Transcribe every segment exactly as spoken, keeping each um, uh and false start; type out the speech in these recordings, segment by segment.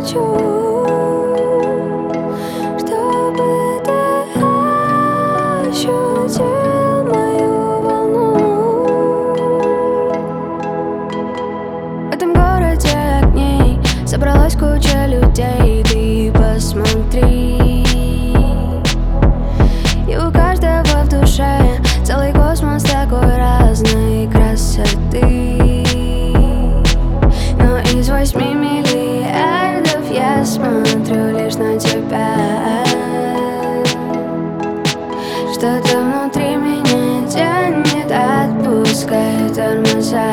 хочу, чтобы ты ощутил мою волну. В этом городе огней собралась куча людей. Ты посмотри, и у каждого в душе целый космос такой разной красоты. Но из восьми миллиардов я смотрю лишь на тебя. Что-то внутри меня тянет, отпускаю тормоза.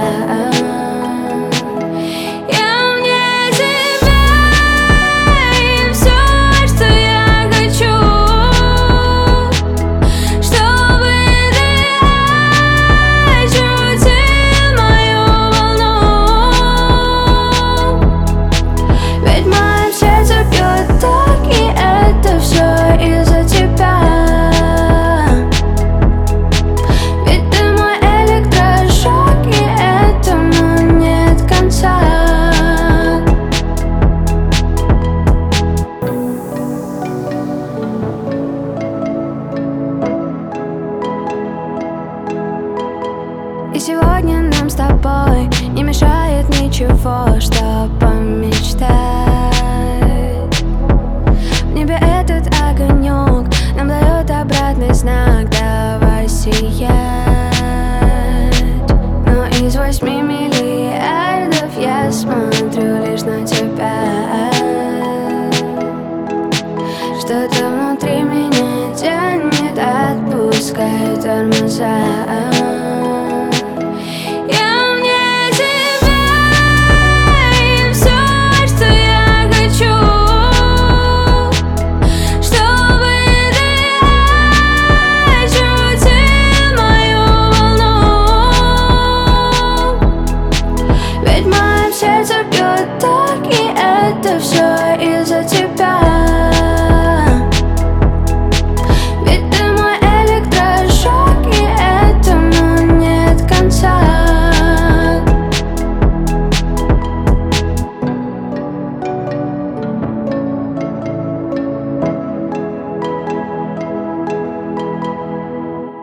И сегодня нам с тобой не мешает ничего, что помечтать. В небе этот огонек нам дает обратный знак: давай сиять. Но из восьми